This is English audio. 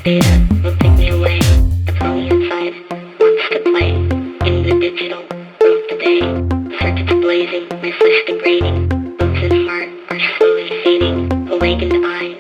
data will take me away. The pony inside wants to play. In the digital of the day, circuits blazing, my flesh degrading. Bones and heart are slowly fading. Awakened eye